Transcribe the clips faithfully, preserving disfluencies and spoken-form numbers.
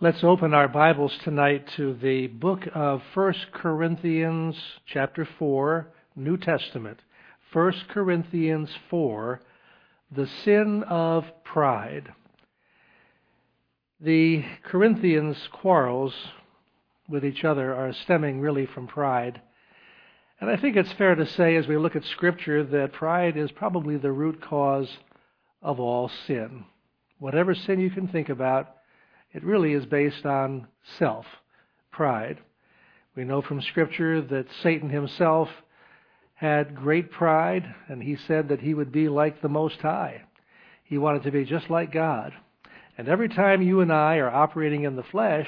Let's open our Bibles tonight to the book of First Corinthians, chapter four, New Testament. First Corinthians four, the sin of pride. The Corinthians' quarrels with each other are stemming really from pride. And I think it's fair to say, as we look at Scripture, that pride is probably the root cause of all sin. Whatever sin you can think about, it really is based on self, pride. We know from Scripture that Satan himself had great pride, and he said that he would be like the Most High. He wanted to be just like God. And every time you and I are operating in the flesh,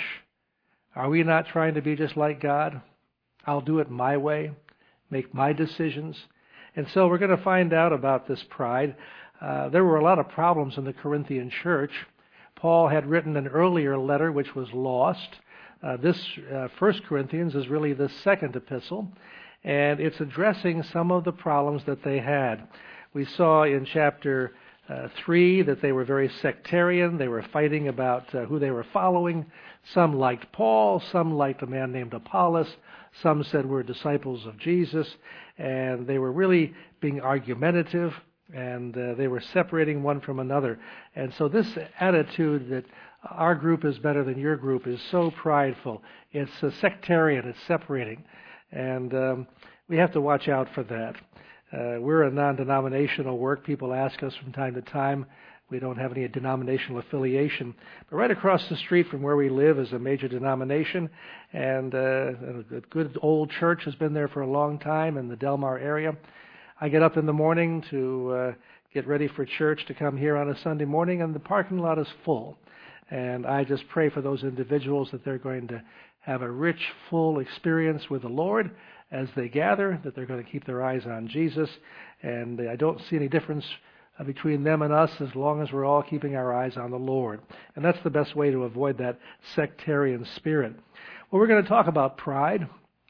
are we not trying to be just like God? I'll do it my way, make my decisions. And so we're going to find out about this pride. Uh, there were a lot of problems in the Corinthian church. Paul had written an earlier letter which was lost. Uh, this uh, First Corinthians is really the second epistle, and it's addressing some of the problems that they had. We saw in chapter uh, three that they were very sectarian. They were fighting about uh, who they were following. Some liked Paul, some liked a man named Apollos, some said we're disciples of Jesus, and they were really being argumentative. And uh, they were separating one from another. And so this attitude that our group is better than your group is so prideful. It's uh, sectarian. It's separating. And um, we have to watch out for that. Uh, we're a non-denominational work. People ask us from time to time. We don't have any denominational affiliation. But right across the street from where we live is a major denomination. And uh, a good old church has been there for a long time in the Delmar area. I get up in the morning to uh, get ready for church to come here on a Sunday morning, and the parking lot is full. And I just pray for those individuals that they're going to have a rich, full experience with the Lord as they gather, that they're going to keep their eyes on Jesus. And I don't see any difference between them and us as long as we're all keeping our eyes on the Lord. And that's the best way to avoid that sectarian spirit. Well, we're going to talk about pride,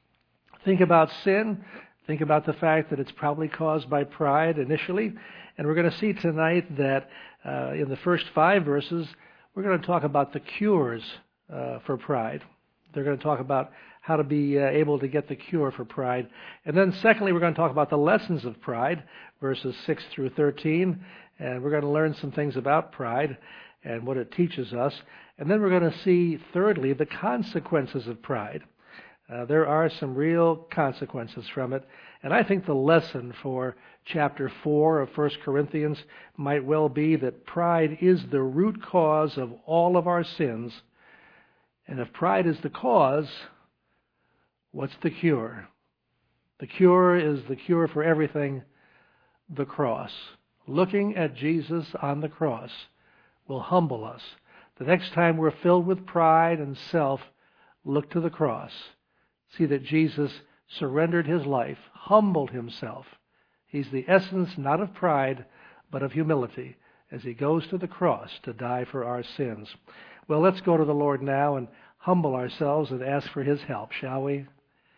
think about sin, think about the fact that it's probably caused by pride initially. And we're going to see tonight that uh, in the first five verses, we're going to talk about the cures uh, for pride. They're going to talk about how to be uh, able to get the cure for pride. And then secondly, we're going to talk about the lessons of pride, verses six through thirteen. And we're going to learn some things about pride and what it teaches us. And then we're going to see, thirdly, the consequences of pride. Uh, there are some real consequences from it. And I think the lesson for chapter four of First Corinthians might well be that pride is the root cause of all of our sins. And if pride is the cause, what's the cure? The cure is the cure for everything, the cross. Looking at Jesus on the cross will humble us. The next time we're filled with pride and self, look to the cross. See that Jesus surrendered his life, humbled himself. He's the essence not of pride, but of humility, as he goes to the cross to die for our sins. Well, let's go to the Lord now and humble ourselves and ask for his help, shall we?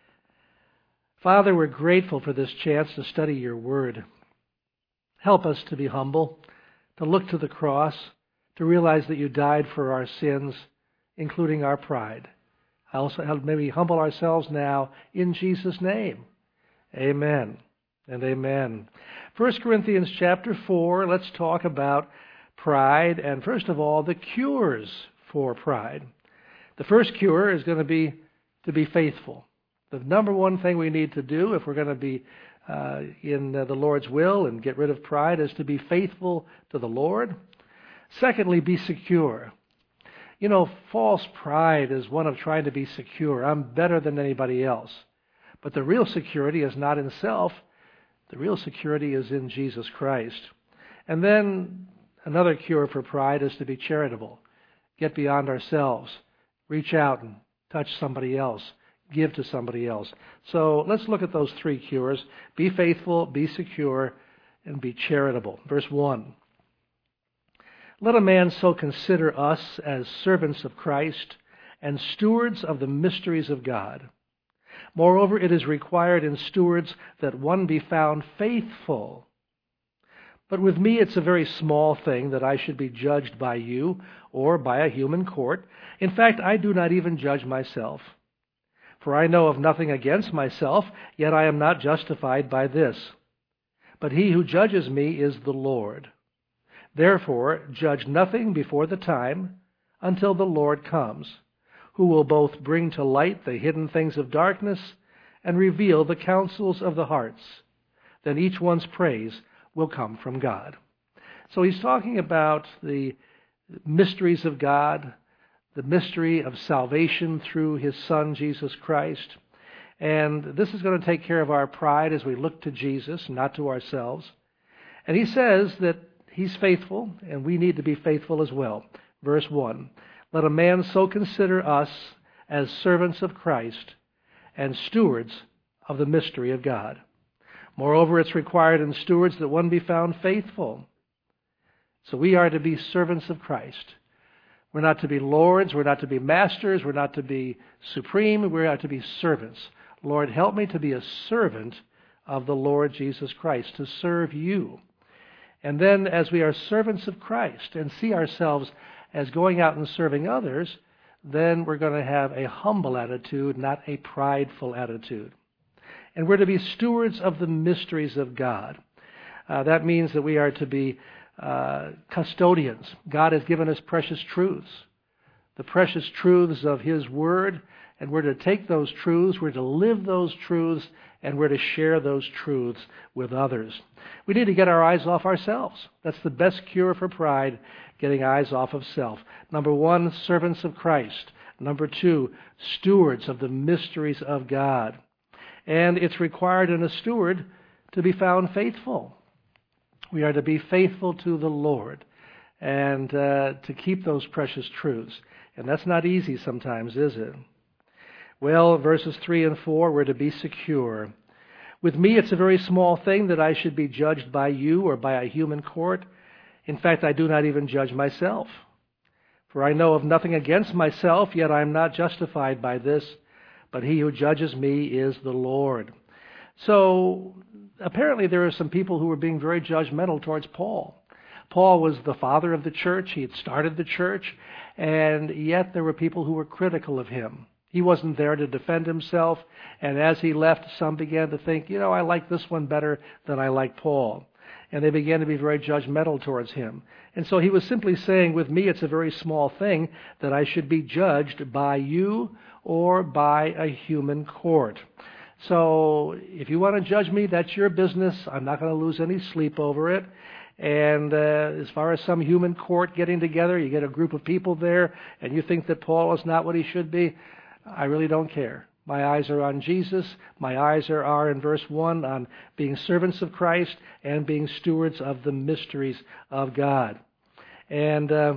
Father, we're grateful for this chance to study your word. Help us to be humble, to look to the cross, to realize that you died for our sins, including our pride. Also, may we humble ourselves now in Jesus' name. Amen and amen. First Corinthians chapter four, let's talk about pride, and first of all, the cures for pride. The first cure is going to be to be faithful. The number one thing we need to do if we're going to be uh, in uh, the Lord's will and get rid of pride is to be faithful to the Lord. Secondly, be secure. You know, false pride is one of trying to be secure. I'm better than anybody else. But the real security is not in self. The real security is in Jesus Christ. And then another cure for pride is to be charitable. Get beyond ourselves. Reach out and touch somebody else. Give to somebody else. So let's look at those three cures. Be faithful, be secure, and be charitable. Verse one. Let a man so consider us as servants of Christ and stewards of the mysteries of God. Moreover, it is required in stewards that one be found faithful. But with me it's a very small thing that I should be judged by you or by a human court. In fact, I do not even judge myself. For I know of nothing against myself, yet I am not justified by this. But he who judges me is the Lord. Therefore, judge nothing before the time until the Lord comes, who will both bring to light the hidden things of darkness and reveal the counsels of the hearts. Then each one's praise will come from God. So he's talking about the mysteries of God, the mystery of salvation through his Son, Jesus Christ. And this is going to take care of our pride as we look to Jesus, not to ourselves. And he says that he's faithful, and we need to be faithful as well. Verse one, let a man so consider us as servants of Christ and stewards of the mystery of God. Moreover, it's required in stewards that one be found faithful. So we are to be servants of Christ. We're not to be lords, we're not to be masters, we're not to be supreme, we're not to be servants. Lord, help me to be a servant of the Lord Jesus Christ, to serve you. And then as we are servants of Christ and see ourselves as going out and serving others, then we're going to have a humble attitude, not a prideful attitude. And we're to be stewards of the mysteries of God. Uh, that means that we are to be uh, custodians. God has given us precious truths, the precious truths of his word, and we're to take those truths, we're to live those truths, and we're to share those truths with others. We need to get our eyes off ourselves. That's the best cure for pride, getting eyes off of self. Number one, servants of Christ. Number two, stewards of the mysteries of God. And it's required in a steward to be found faithful. We are to be faithful to the Lord and uh, to keep those precious truths. And that's not easy sometimes, is it? Well, verses three and four, we're to be secure. With me, it's a very small thing that I should be judged by you or by a human court. In fact, I do not even judge myself. For I know of nothing against myself, yet I am not justified by this. But he who judges me is the Lord. So apparently there are some people who were being very judgmental towards Paul. Paul was the father of the church. He had started the church. And yet there were people who were critical of him. He wasn't there to defend himself. And as he left, some began to think, you know, I like this one better than I like Paul. And they began to be very judgmental towards him. And so he was simply saying, with me, it's a very small thing that I should be judged by you or by a human court. So if you want to judge me, that's your business. I'm not going to lose any sleep over it. And uh, as far as some human court getting together, you get a group of people there, and you think that Paul is not what he should be, I really don't care. My eyes are on Jesus. My eyes are, are in verse one, on being servants of Christ and being stewards of the mysteries of God. And uh,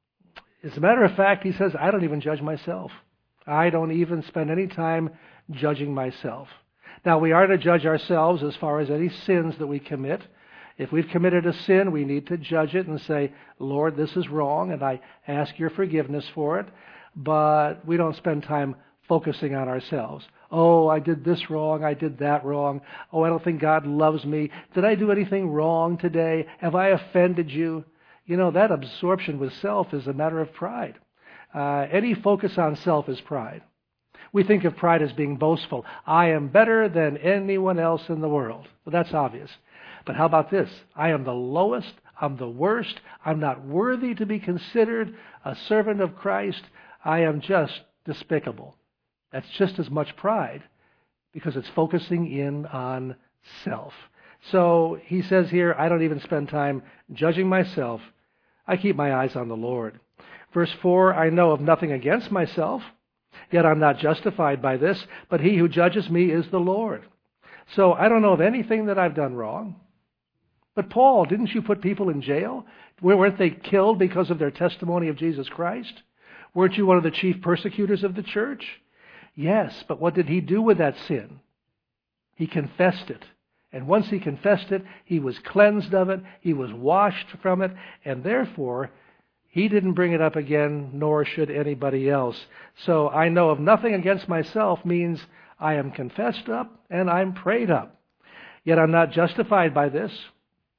as a matter of fact, he says, I don't even judge myself. I don't even spend any time judging myself. Now, we are to judge ourselves as far as any sins that we commit. If we've committed a sin, we need to judge it and say, Lord, this is wrong, and I ask your forgiveness for it. But we don't spend time focusing on ourselves. Oh, I did this wrong. I did that wrong. Oh, I don't think God loves me. Did I do anything wrong today? Have I offended you? You know, that absorption with self is a matter of pride. Uh, any focus on self is pride. We think of pride as being boastful. I am better than anyone else in the world. Well, that's obvious. But how about this? I am the lowest. I'm the worst. I'm not worthy to be considered a servant of Christ. I am just despicable. That's just as much pride because it's focusing in on self. So he says here, I don't even spend time judging myself. I keep my eyes on the Lord. Verse four, I know of nothing against myself, yet I'm not justified by this, but he who judges me is the Lord. So I don't know of anything that I've done wrong. But Paul, didn't you put people in jail? Weren't they killed because of their testimony of Jesus Christ? Weren't you one of the chief persecutors of the church? Yes, but what did he do with that sin? He confessed it. And once he confessed it, he was cleansed of it, he was washed from it, and therefore he didn't bring it up again, nor should anybody else. So I know of nothing against myself means I am confessed up and I'm prayed up. Yet I'm not justified by this.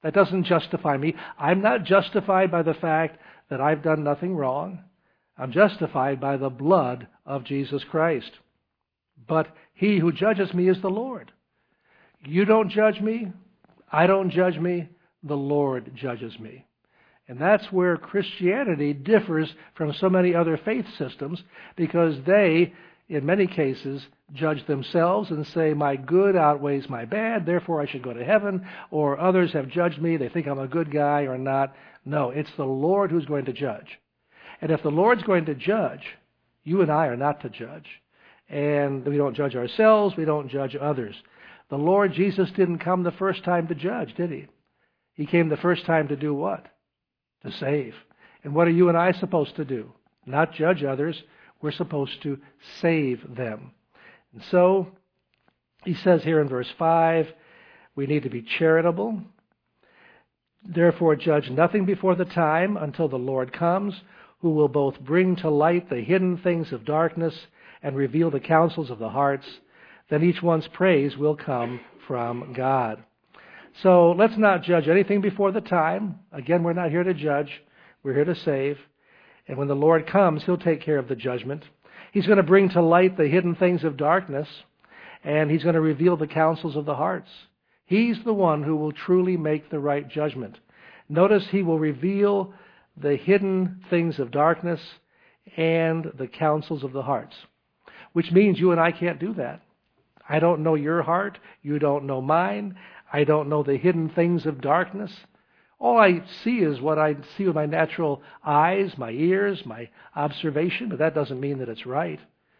That doesn't justify me. I'm not justified by the fact that I've done nothing wrong. I'm justified by the blood of Jesus Christ. But he who judges me is the Lord. You don't judge me. I don't judge me. The Lord judges me. And that's where Christianity differs from so many other faith systems, because they, in many cases, judge themselves and say, my good outweighs my bad, therefore I should go to heaven, or others have judged me, they think I'm a good guy or not. No, it's the Lord who's going to judge. And if the Lord's going to judge, you and I are not to judge. And we don't judge ourselves, we don't judge others. The Lord Jesus didn't come the first time to judge, did he? He came the first time to do what? To save. And what are you and I supposed to do? Not judge others. We're supposed to save them. And so, he says here in verse five, we need to be charitable. Therefore, judge nothing before the time until the Lord comes, who will both bring to light the hidden things of darkness and reveal the counsels of the hearts. Then each one's praise will come from God. So let's not judge anything before the time. Again, we're not here to judge. We're here to save. And when the Lord comes, he'll take care of the judgment. He's going to bring to light the hidden things of darkness, and he's going to reveal the counsels of the hearts. He's the one who will truly make the right judgment. Notice he will reveal the hidden things of darkness and the counsels of the hearts, which means you and I can't do that. I don't know your heart. You don't know mine. I don't know the hidden things of darkness. All I see is what I see with my natural eyes, my ears, my observation, but that doesn't mean that it's right.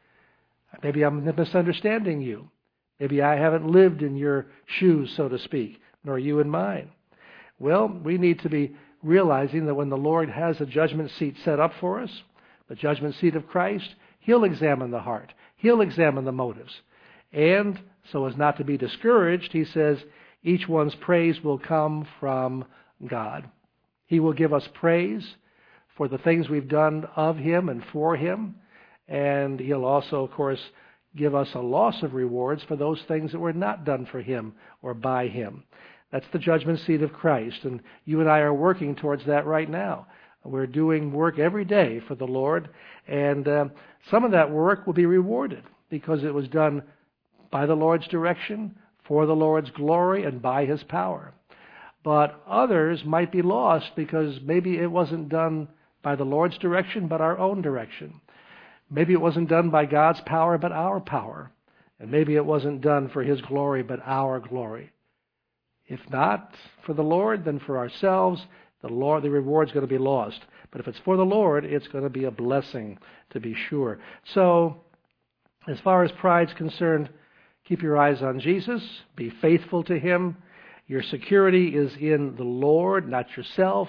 Maybe I'm misunderstanding you. Maybe I haven't lived in your shoes, so to speak, nor you in mine. Well, we need to be realizing that when the Lord has a judgment seat set up for us, the judgment seat of Christ, he'll examine the heart. He'll examine the motives. And so as not to be discouraged, he says, each one's praise will come from God. He will give us praise for the things we've done of him and for him. And he'll also, of course, give us a loss of rewards for those things that were not done for him or by him. That's the judgment seat of Christ. And you and I are working towards that right now. We're doing work every day for the Lord. And uh, some of that work will be rewarded because it was done by the Lord's direction, for the Lord's glory, and by his power. But others might be lost because maybe it wasn't done by the Lord's direction, but our own direction. Maybe it wasn't done by God's power, but our power. And maybe it wasn't done for his glory, but our glory. If not for the Lord, then for ourselves, the Lord, the reward's going to be lost. But if it's for the Lord, it's going to be a blessing, to be sure. So, as far as pride's concerned, keep your eyes on Jesus. Be faithful to him. Your security is in the Lord, not yourself.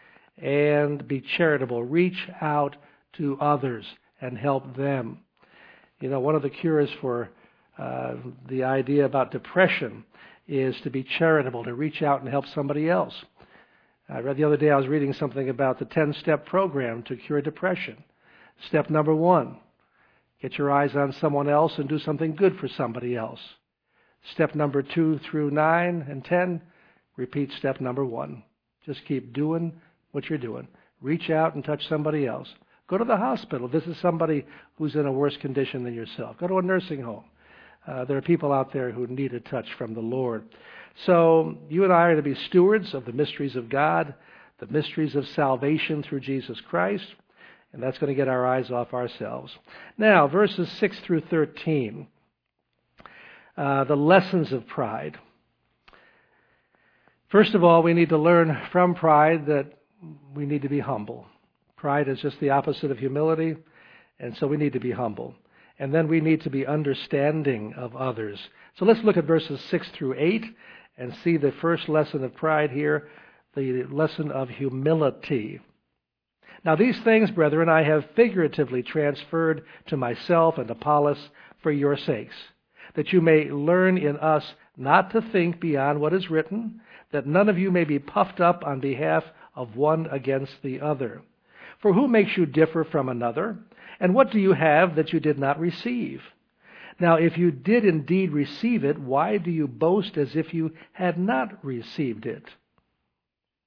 And be charitable. Reach out to others and help them. You know, one of the cures for uh, the idea about depression is to be charitable, to reach out and help somebody else. I read the other day, I was reading something about the ten-step program to cure depression. Step number one, get your eyes on someone else and do something good for somebody else. Step number two through nine and ten, repeat step number one. Just keep doing what you're doing. Reach out and touch somebody else. Go to the hospital. Visit somebody who's in a worse condition than yourself. Go to a nursing home. Uh, there are people out there who need a touch from the Lord. So you and I are to be stewards of the mysteries of God, the mysteries of salvation through Jesus Christ, and that's going to get our eyes off ourselves. Now, verses six through thirteen, uh, the lessons of pride. First of all, we need to learn from pride that we need to be humble. Pride is just the opposite of humility, and so we need to be humble. And then we need to be understanding of others. So let's look at verses six through eight and see the first lesson of pride here, the lesson of humility. Now these things, brethren, I have figuratively transferred to myself and Apollos for your sakes, that you may learn in us not to think beyond what is written, that none of you may be puffed up on behalf of one against the other. For who makes you differ from another? And what do you have that you did not receive? Now, if you did indeed receive it, why do you boast as if you had not received it?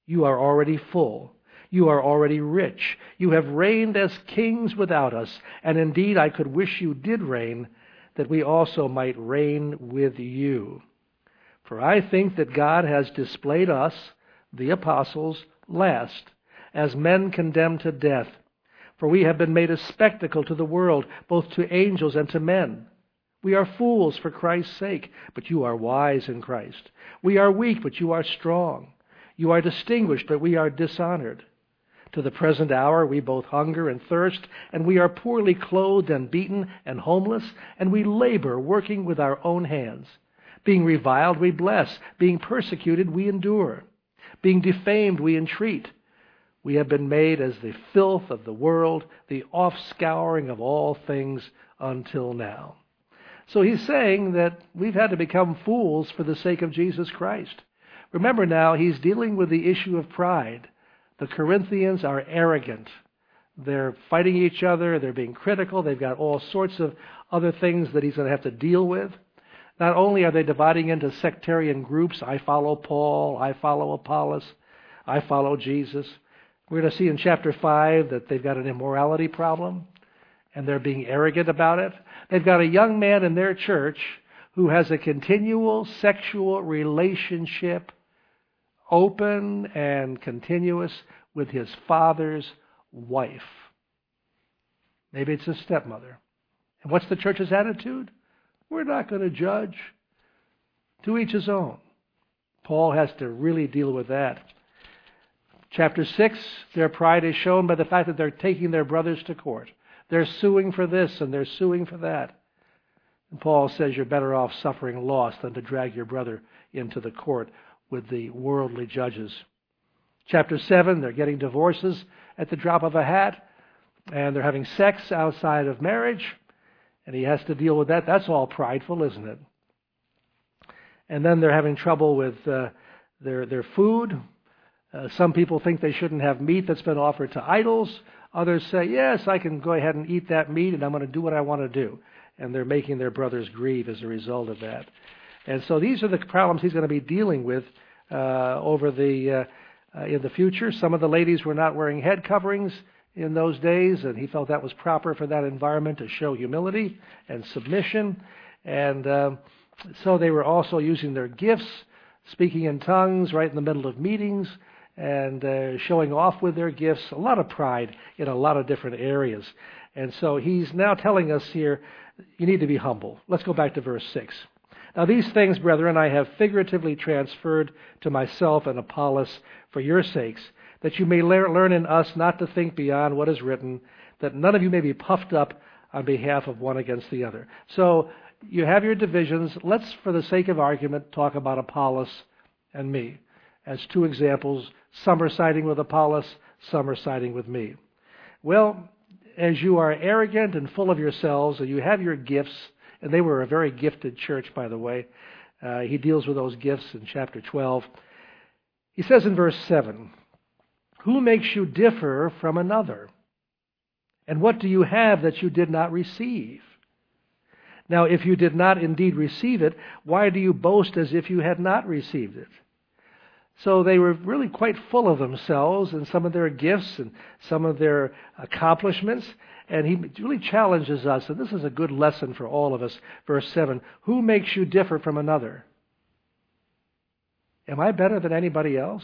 You are already full. You are already rich. You have reigned as kings without us. And indeed, I could wish you did reign, that we also might reign with you. For I think that God has displayed us, the apostles, last, as men condemned to death. For we have been made a spectacle to the world, both to angels and to men. We are fools for Christ's sake, but you are wise in Christ. We are weak, but you are strong. You are distinguished, but we are dishonored. To the present hour we both hunger and thirst, and we are poorly clothed and beaten and homeless, and we labor working with our own hands. Being reviled we bless, being persecuted we endure, being defamed we entreat. We have been made as the filth of the world, the offscouring of all things until now. So he's saying that we've had to become fools for the sake of Jesus Christ. Remember now, he's dealing with the issue of pride. The Corinthians are arrogant. They're fighting each other. They're being critical. They've got all sorts of other things that he's going to have to deal with. Not only are they dividing into sectarian groups, I follow Paul, I follow Apollos, I follow Jesus. We're going to see in chapter five that they've got an immorality problem, and they're being arrogant about it. They've got a young man in their church who has a continual sexual relationship, open and continuous, with his father's wife. Maybe it's his stepmother. And what's the church's attitude? We're not going to judge. To each his own. Paul has to really deal with that. Chapter six, their pride is shown by the fact that they're taking their brothers to court. They're suing for this and they're suing for that. And Paul says you're better off suffering loss than to drag your brother into the court with the worldly judges. Chapter seven, they're getting divorces at the drop of a hat, and they're having sex outside of marriage, and he has to deal with that. That's all prideful, isn't it? And then they're having trouble with uh, their their food. Uh, some people think they shouldn't have meat that's been offered to idols. Others say, yes, I can go ahead and eat that meat, and I'm going to do what I want to do. And they're making their brothers grieve as a result of that. And so these are the problems he's going to be dealing with uh, over the uh, uh, in the future. Some of the ladies were not wearing head coverings in those days, and he felt that was proper for that environment to show humility and submission. And um, so they were also using their gifts, speaking in tongues right in the middle of meetings, and uh, showing off with their gifts. A lot of pride in a lot of different areas. And so he's now telling us here, you need to be humble. Let's go back to verse six. Now these things, brethren, I have figuratively transferred to myself and Apollos for your sakes, that you may learn in us not to think beyond what is written, that none of you may be puffed up on behalf of one against the other. So you have your divisions. Let's, for the sake of argument, talk about Apollos and me as two examples. Some are siding with Apollos, some are siding with me. Well, as you are arrogant and full of yourselves, and you have your gifts, and they were a very gifted church, by the way. Uh, he deals with those gifts in chapter twelve. He says in verse seven, who makes you differ from another? And what do you have that you did not receive? Now, if you did not indeed receive it, why do you boast as if you had not received it? So they were really quite full of themselves and some of their gifts and some of their accomplishments. And he really challenges us, and this is a good lesson for all of us. Verse seven, who makes you differ from another? Am I better than anybody else?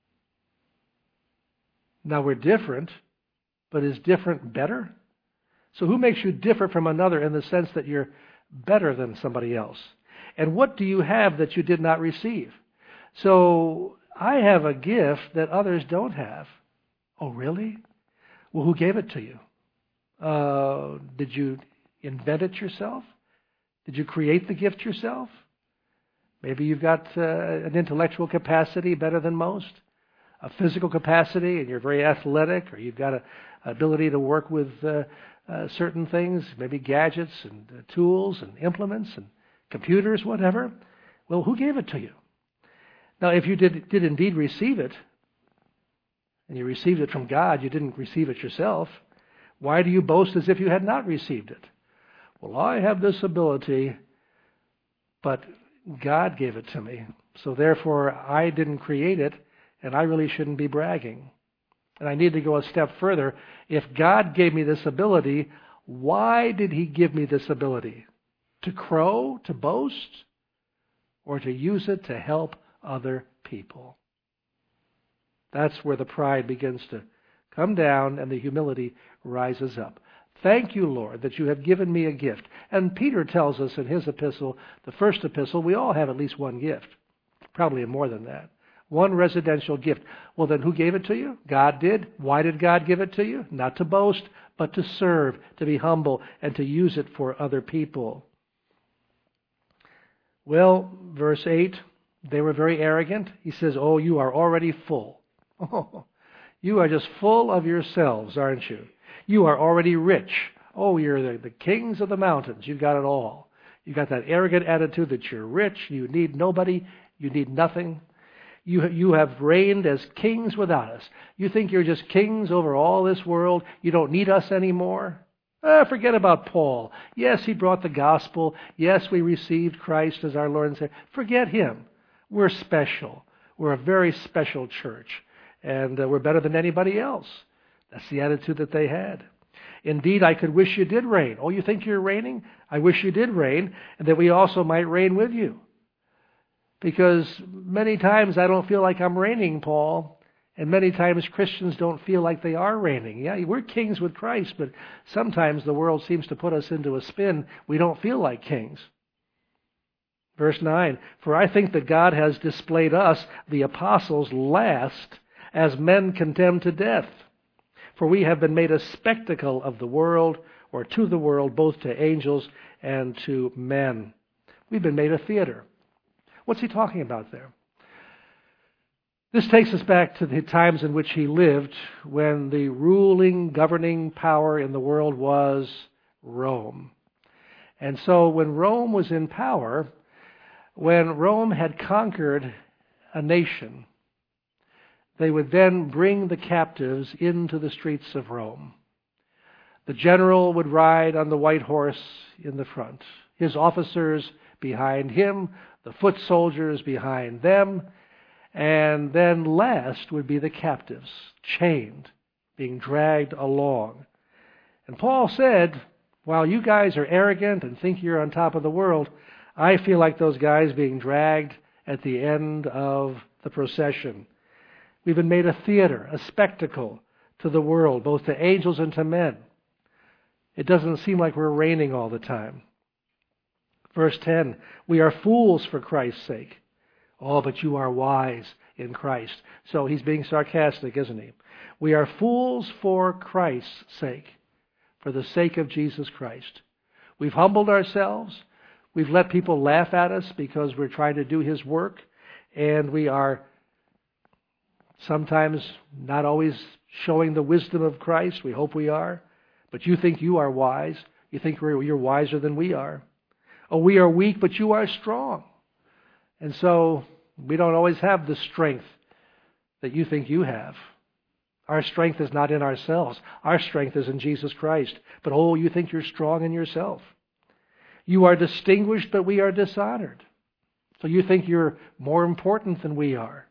Now we're different, but is different better? So who makes you differ from another in the sense that you're better than somebody else? And what do you have that you did not receive? So I have a gift that others don't have. Oh, really? Well, who gave it to you? Uh, did you invent it yourself? Did you create the gift yourself? Maybe you've got uh, an intellectual capacity better than most, a physical capacity, and you're very athletic, or you've got an ability to work with uh, uh, certain things, maybe gadgets and uh, tools and implements and computers, whatever. Well, who gave it to you? Now, if you did, did indeed receive it, and you received it from God, you didn't receive it yourself, why do you boast as if you had not received it? Well, I have this ability, but God gave it to me. So therefore, I didn't create it, and I really shouldn't be bragging. And I need to go a step further. If God gave me this ability, why did He give me this ability? To crow, to boast, or to use it to help other people? That's where the pride begins to come down and the humility rises up. Thank you, Lord, that you have given me a gift. And Peter tells us in his epistle, the first epistle, we all have at least one gift. Probably more than that. One residential gift. Well, then who gave it to you? God did. Why did God give it to you? Not to boast, but to serve, to be humble, and to use it for other people. Well, verse eight, they were very arrogant. He says, oh, you are already full. Oh, you are just full of yourselves, aren't you? You are already rich. Oh, you're the, the kings of the mountains. You've got it all. You've got that arrogant attitude that you're rich. You need nobody. You need nothing. You, you have reigned as kings without us. You think you're just kings over all this world. You don't need us anymore. Ah, forget about Paul. Yes, he brought the gospel. Yes, we received Christ as our Lord and Savior. Forget him. We're special. We're a very special church. And uh, we're better than anybody else. That's the attitude that they had. Indeed, I could wish you did reign. Oh, you think you're reigning? I wish you did reign, and that we also might reign with you. Because many times I don't feel like I'm reigning, Paul. And many times Christians don't feel like they are reigning. Yeah, we're kings with Christ, but sometimes the world seems to put us into a spin. We don't feel like kings. Verse nine, for I think that God has displayed us, the apostles, last, as men condemned to death. For we have been made a spectacle of the world, or to the world, both to angels and to men. We've been made a theater. What's he talking about there? This takes us back to the times in which he lived, when the ruling, governing power in the world was Rome. And so when Rome was in power, when Rome had conquered a nation, they would then bring the captives into the streets of Rome. The general would ride on the white horse in the front, his officers behind him, the foot soldiers behind them, and then last would be the captives, chained, being dragged along. And Paul said, while you guys are arrogant and think you're on top of the world, I feel like those guys being dragged at the end of the procession. We've been made a theater, a spectacle to the world, both to angels and to men. It doesn't seem like we're reigning all the time. Verse ten, we are fools for Christ's sake. Oh, but you are wise in Christ. So he's being sarcastic, isn't he? We are fools for Christ's sake, for the sake of Jesus Christ. We've humbled ourselves. We've let people laugh at us because we're trying to do his work, and we are sometimes not always showing the wisdom of Christ. We hope we are. But you think you are wise. You think you're wiser than we are. Oh, we are weak, but you are strong. And so we don't always have the strength that you think you have. Our strength is not in ourselves. Our strength is in Jesus Christ. But oh, you think you're strong in yourself. You are distinguished, but we are dishonored. So you think you're more important than we are.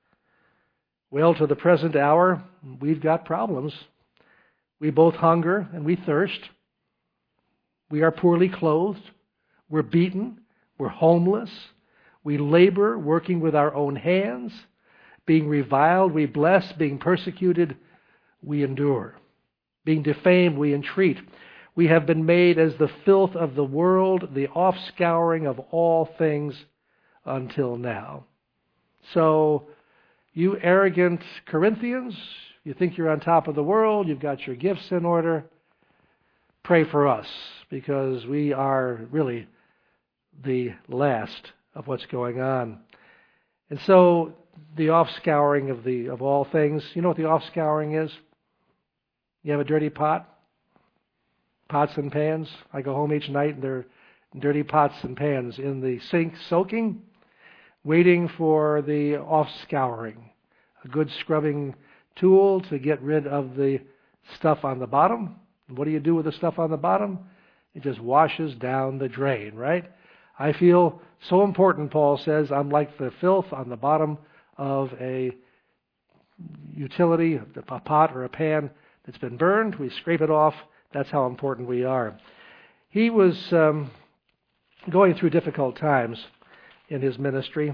Well, to the present hour, we've got problems. We both hunger and we thirst. We are poorly clothed. We're beaten. We're homeless. We labor, working with our own hands. Being reviled, we bless. Being persecuted, we endure. Being defamed, we entreat. We have been made as the filth of the world, the offscouring of all things until now. So, you arrogant Corinthians, you think you're on top of the world, you've got your gifts in order. Pray for us, because we are really the last of what's going on. And so, the offscouring of the of all things, you know what the offscouring is? You have a dirty pot? Pots and pans. I go home each night and there are dirty pots and pans in the sink soaking, waiting for the offscouring. A good scrubbing tool to get rid of the stuff on the bottom. And what do you do with the stuff on the bottom? It just washes down the drain, right? I feel so important, Paul says. I'm like the filth on the bottom of a utility, a pot or a pan that's been burned, we scrape it off. That's how important we are. He was um, going through difficult times in his ministry,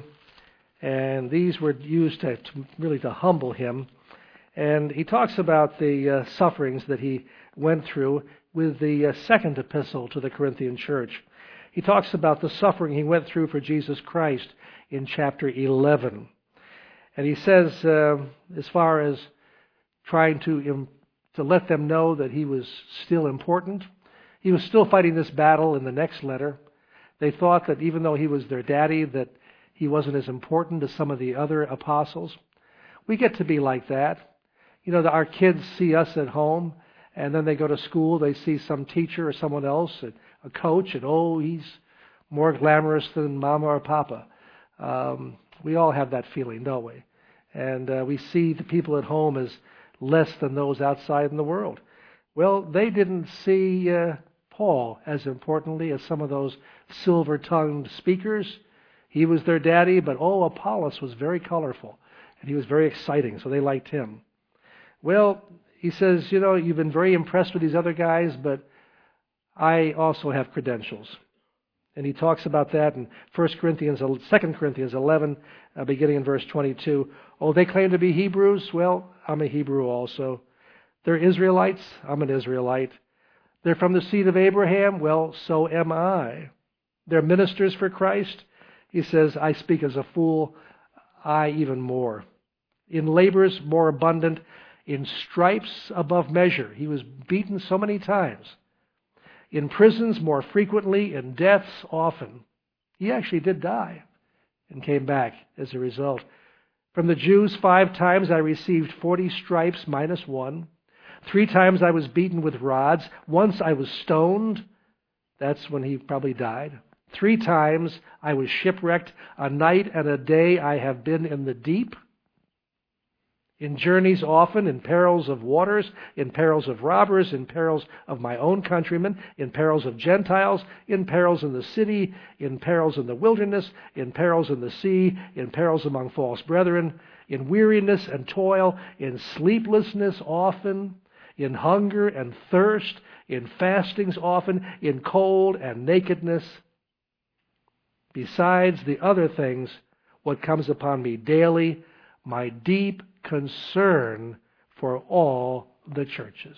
and these were used to, to really to humble him. And he talks about the uh, sufferings that he went through with the uh, second epistle to the Corinthian church. He talks about the suffering he went through for Jesus Christ in chapter eleven. And he says, uh, as far as trying to, um, to let them know that he was still important, he was still fighting this battle in the next letter. They thought that even though he was their daddy, that he wasn't as important as some of the other apostles. We get to be like that. You know, our kids see us at home, and then they go to school, they see some teacher or someone else, a coach, and oh, he's more glamorous than mama or papa. Um, we all have that feeling, don't we? And uh, we see the people at home as less than those outside in the world. Well, they didn't see uh, Paul as importantly as some of those silver-tongued speakers. He was their daddy, but oh, Apollos was very colorful, and he was very exciting, so they liked him. Well, he says, you know, you've been very impressed with these other guys, but I also have credentials. And he talks about that in First Corinthians, Second Corinthians eleven, uh, beginning in verse twenty-two. Oh, they claim to be Hebrews? Well, I'm a Hebrew also. They're Israelites? I'm an Israelite. They're from the seed of Abraham? Well, so am I. They're ministers for Christ? He says, I speak as a fool, I even more. In labors more abundant, in stripes above measure. He was beaten so many times. In prisons more frequently, in deaths often. He actually did die and came back as a result. From the Jews, five times I received forty stripes minus one. Three times I was beaten with rods. Once I was stoned. That's when he probably died. Three times I was shipwrecked. A night and a day I have been in the deep. In journeys often, in perils of waters, in perils of robbers, in perils of my own countrymen, in perils of Gentiles, in perils in the city, in perils in the wilderness, in perils in the sea, in perils among false brethren, in weariness and toil, in sleeplessness often, in hunger and thirst, in fastings often, in cold and nakedness. Besides the other things, what comes upon me daily, my deep concern for all the churches.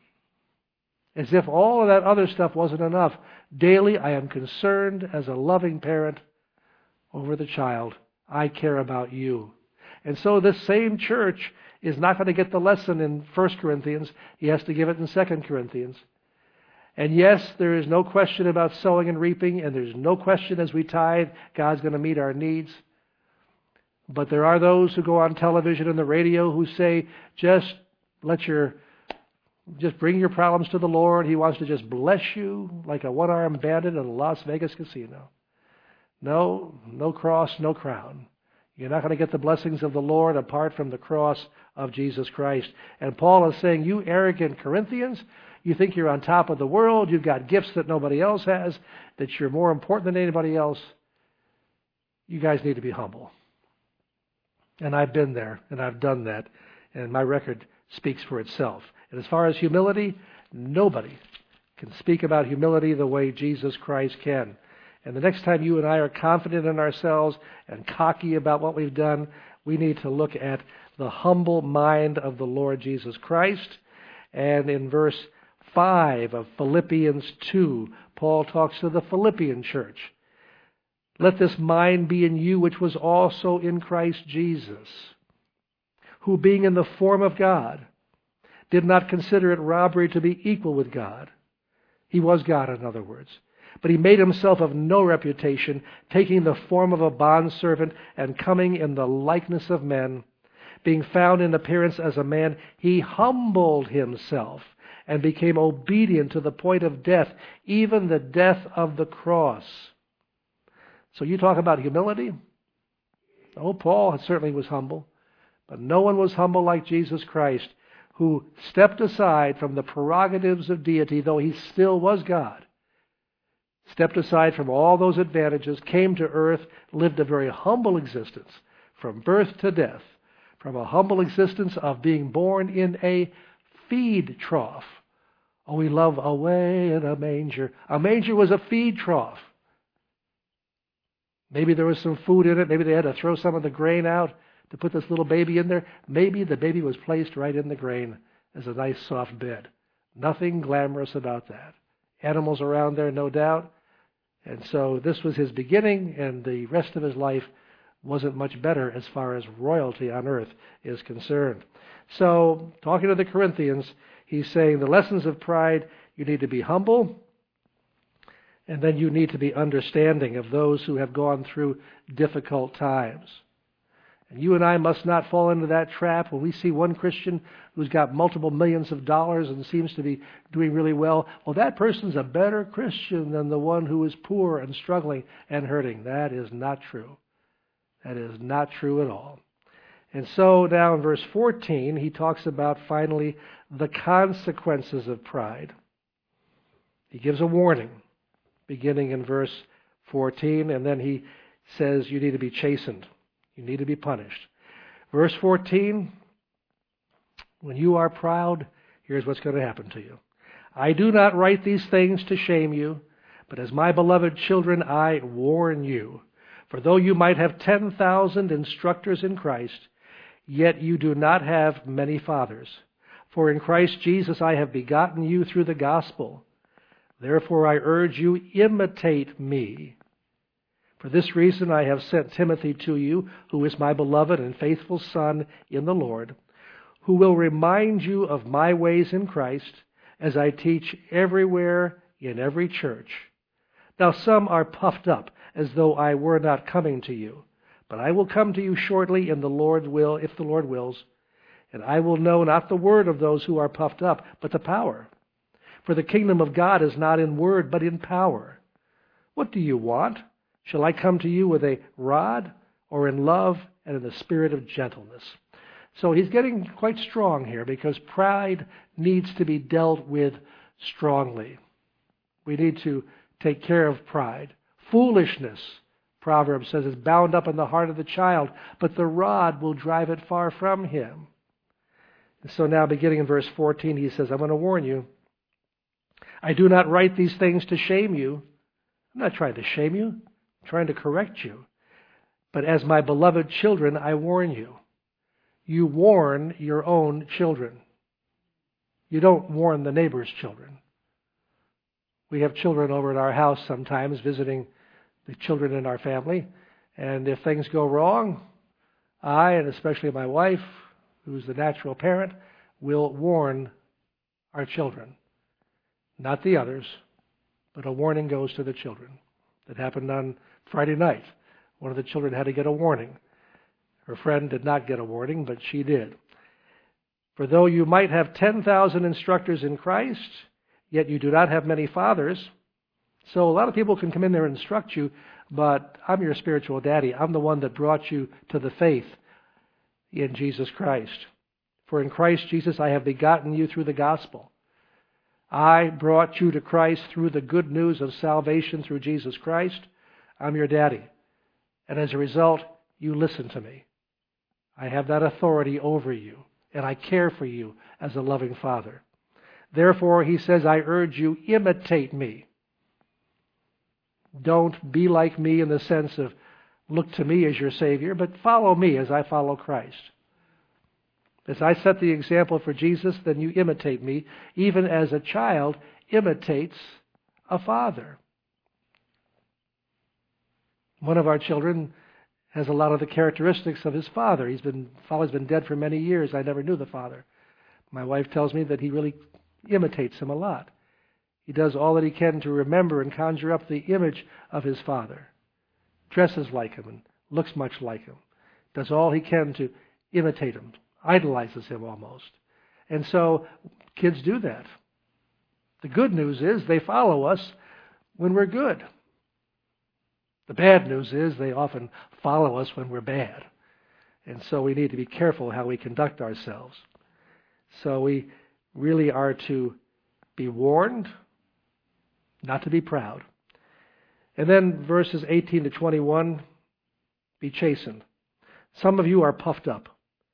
As if all of that other stuff wasn't enough. Daily I am concerned as a loving parent over the child. I care about you. And so this same church is not going to get the lesson in First Corinthians. He has to give it in Second Corinthians. And yes, there is no question about sowing and reaping, and there's no question as we tithe, God's going to meet our needs. But there are those who go on television and the radio who say, just let your, just bring your problems to the Lord. He wants to just bless you like a one-armed bandit at a Las Vegas casino. No, no cross, no crown. You're not going to get the blessings of the Lord apart from the cross of Jesus Christ. And Paul is saying, you arrogant Corinthians, you think you're on top of the world, you've got gifts that nobody else has, that you're more important than anybody else. You guys need to be humble. And I've been there, and I've done that, and my record speaks for itself. And as far as humility, nobody can speak about humility the way Jesus Christ can. And the next time you and I are confident in ourselves and cocky about what we've done, we need to look at the humble mind of the Lord Jesus Christ. And in verse five of Philippians two, Paul talks to the Philippian church. Let this mind be in you, which was also in Christ Jesus, who being in the form of God, did not consider it robbery to be equal with God. He was God, in other words. But he made himself of no reputation, taking the form of a bondservant and coming in the likeness of men. Being found in appearance as a man, he humbled himself and became obedient to the point of death, even the death of the cross. So you talk about humility? Oh, Paul certainly was humble. But no one was humble like Jesus Christ, who stepped aside from the prerogatives of deity, though he still was God. Stepped aside from all those advantages, came to earth, lived a very humble existence, from birth to death, from a humble existence of being born in a feed trough. Oh, we love away in a manger. A manger was a feed trough. Maybe there was some food in it. Maybe they had to throw some of the grain out to put this little baby in there. Maybe the baby was placed right in the grain as a nice soft bed. Nothing glamorous about that. Animals around there, no doubt. And so this was his beginning, and the rest of his life wasn't much better as far as royalty on earth is concerned. So, talking to the Corinthians, he's saying the lessons of pride, you need to be humble, and then you need to be understanding of those who have gone through difficult times. And you and I must not fall into that trap. When we see one Christian who's got multiple millions of dollars and seems to be doing really well, well, that person's a better Christian than the one who is poor and struggling and hurting. That is not true. That is not true at all. And so now in verse fourteen, he talks about finally the consequences of pride. He gives a warning beginning in verse fourteen, and then he says you need to be chastened. You need to be punished. Verse fourteen, when you are proud, here's what's going to happen to you. I do not write these things to shame you, but as my beloved children, I warn you. For though you might have ten thousand instructors in Christ, yet you do not have many fathers. For in Christ Jesus I have begotten you through the gospel. Therefore I urge you, imitate me. For this reason I have sent Timothy to you, who is my beloved and faithful son in the Lord, who will remind you of my ways in Christ, as I teach everywhere in every church. Now some are puffed up, as though I were not coming to you. But I will come to you shortly in the Lord's will, if the Lord wills. And I will know not the word of those who are puffed up, but the power. For the kingdom of God is not in word, but in power. What do you want? Shall I come to you with a rod, or in love and in the spirit of gentleness? So he's getting quite strong here, because pride needs to be dealt with strongly. We need to take care of pride. Foolishness, Proverbs says, is bound up in the heart of the child, but the rod will drive it far from him. And so now beginning in verse fourteen, he says, I'm going to warn you. I do not write these things to shame you. I'm not trying to shame you. I'm trying to correct you. But as my beloved children, I warn you. You warn your own children. You don't warn the neighbor's children. We have children over at our house sometimes visiting the children in our family. And if things go wrong, I, and especially my wife, who's the natural parent, will warn our children. Not the others, but a warning goes to the children. That happened on Friday night. One of the children had to get a warning. Her friend did not get a warning, but she did. For though you might have ten thousand instructors in Christ, yet you do not have many fathers. So a lot of people can come in there and instruct you, but I'm your spiritual daddy. I'm the one that brought you to the faith in Jesus Christ. For in Christ Jesus I have begotten you through the gospel. I brought you to Christ through the good news of salvation through Jesus Christ. I'm your daddy. And as a result, you listen to me. I have that authority over you, and I care for you as a loving father. Therefore, he says, I urge you, imitate me. Don't be like me in the sense of look to me as your Savior, but follow me as I follow Christ. As I set the example for Jesus, then you imitate me, even as a child imitates a father. One of our children has a lot of the characteristics of his father. He's been, father's been dead for many years. I never knew the father. My wife tells me that he really imitates him a lot. He does all that he can to remember and conjure up the image of his father. Dresses like him and looks much like him. Does all he can to imitate him. Idolizes him almost. And so kids do that. The good news is they follow us when we're good. The bad news is they often follow us when we're bad. And so we need to be careful how we conduct ourselves. So we really are to be warned, not to be proud. And then verses eighteen to twenty-one, be chastened. Some of you are puffed up.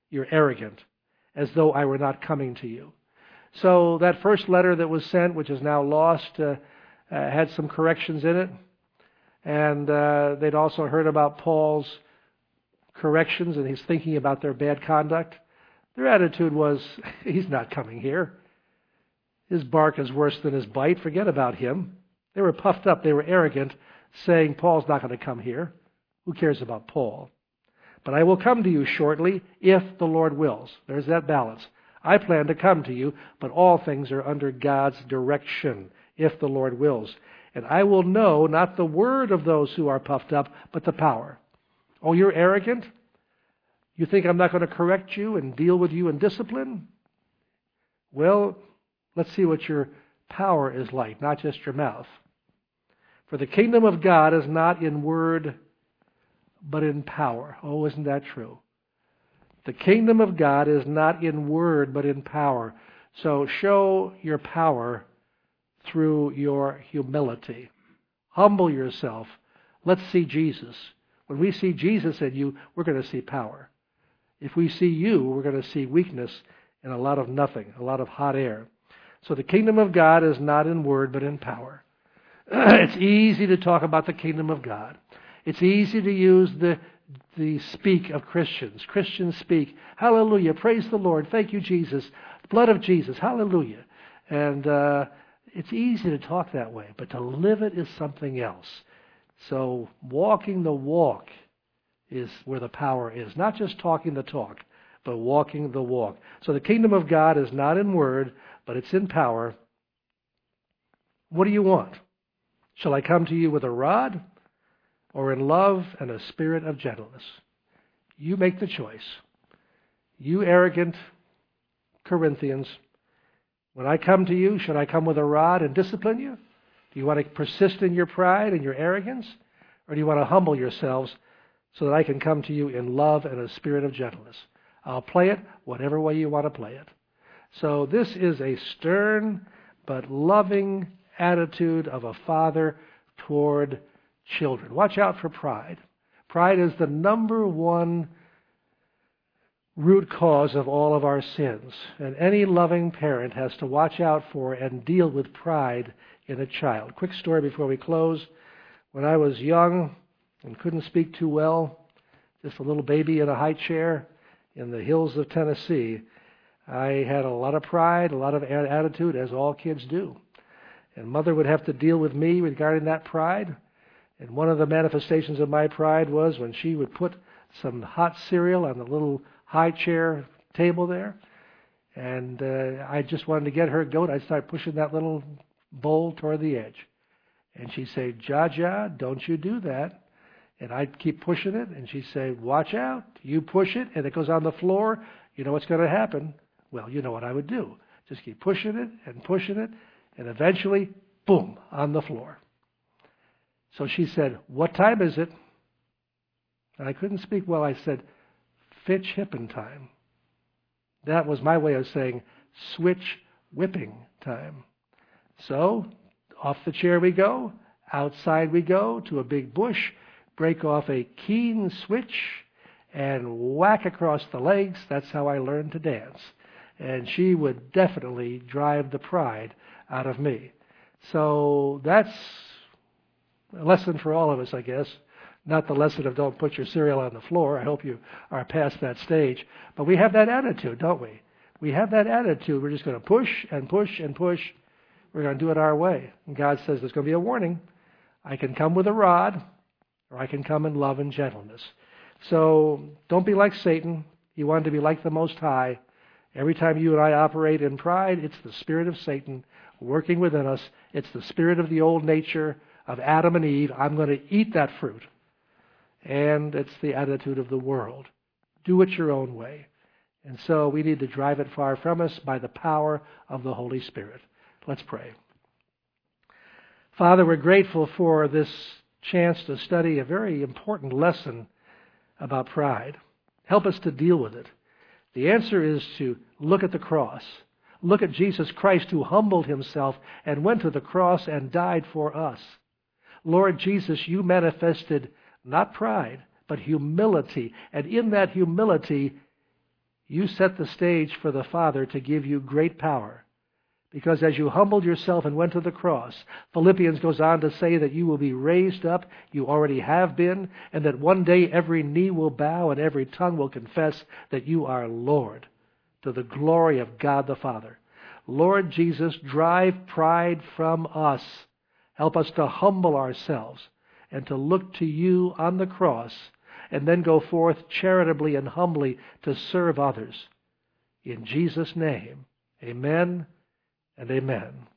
You're arrogant, as though I were not coming to you. So that first letter that was sent, which is now lost, uh, uh, had some corrections in it. And uh, they'd also heard about Paul's corrections and he's thinking about their bad conduct. Their attitude was, he's not coming here. His bark is worse than his bite. Forget about him. They were puffed up. They were arrogant, saying, Paul's not going to come here. Who cares about Paul? But I will come to you shortly if the Lord wills. There's that balance. I plan to come to you, but all things are under God's direction, if the Lord wills. And I will know not the word of those who are puffed up, but the power. Oh, you're arrogant? You think I'm not going to correct you and deal with you in discipline? Well, let's see what your power is like, not just your mouth. For the kingdom of God is not in word, but in power. Oh, isn't that true? The kingdom of God is not in word, but in power. So show your power through your humility. Humble yourself. Let's see Jesus. When we see Jesus in you, we're going to see power. If we see you, we're going to see weakness and a lot of nothing, a lot of hot air. So the kingdom of God is not in word, but in power. It's easy to talk about the kingdom of God. It's easy to use the the speak of Christians. Christians speak, hallelujah, praise the Lord, thank you, Jesus, blood of Jesus, hallelujah. And uh, it's easy to talk that way, but to live it is something else. So walking the walk is where the power is. Not just talking the talk, but walking the walk. So the kingdom of God is not in word, but it's in power. What do you want? Shall I come to you with a rod, or in love and a spirit of gentleness? You make the choice. You arrogant Corinthians, when I come to you, should I come with a rod and discipline you? Do you want to persist in your pride and your arrogance? Or do you want to humble yourselves so that I can come to you in love and a spirit of gentleness? I'll play it whatever way you want to play it. So this is a stern but loving attitude of a father toward children. Watch out for pride. Pride is the number one root cause of all of our sins. And any loving parent has to watch out for and deal with pride in a child. Quick story before we close. When I was young and couldn't speak too well, just a little baby in a high chair in the hills of Tennessee, I had a lot of pride, a lot of attitude, as all kids do. And Mother would have to deal with me regarding that pride. And one of the manifestations of my pride was when she would put some hot cereal on the little high chair table there. And uh, I just wanted to get her goat. I'd start pushing that little bowl toward the edge. And she'd say, Jaja, don't you do that. And I'd keep pushing it. And she'd say, watch out. You push it and it goes on the floor. You know what's going to happen. Well, you know what I would do. Just keep pushing it and pushing it. And eventually, boom, on the floor. So she said, what time is it? And I couldn't speak well. I said, Fitch hippin' time. That was my way of saying switch whipping time. So off the chair we go. Outside we go to a big bush. Break off a keen switch and whack across the legs. That's how I learned to dance. And she would definitely drive the pride out of me. So that's a lesson for all of us, I guess. Not the lesson of don't put your cereal on the floor. I hope you are past that stage. But we have that attitude, don't we? We have that attitude. We're just going to push and push and push. We're going to do it our way. And God says there's going to be a warning. I can come with a rod, or I can come in love and gentleness. So don't be like Satan. You want to be like the Most High. Every time you and I operate in pride, it's the spirit of Satan working within us. It's the spirit of the old nature of Adam and Eve. I'm going to eat that fruit. And it's the attitude of the world. Do it your own way. And so we need to drive it far from us by the power of the Holy Spirit. Let's pray. Father, we're grateful for this chance to study a very important lesson about pride. Help us to deal with it. The answer is to look at the cross. Look at Jesus Christ, who humbled himself and went to the cross and died for us. Lord Jesus, you manifested not pride, but humility. And in that humility, you set the stage for the Father to give you great power. Because as you humbled yourself and went to the cross, Philippians goes on to say that you will be raised up, you already have been, and that one day every knee will bow and every tongue will confess that you are Lord, to the glory of God the Father. Lord Jesus, drive pride from us. Help us to humble ourselves and to look to you on the cross, and then go forth charitably and humbly to serve others. In Jesus' name, amen and amen.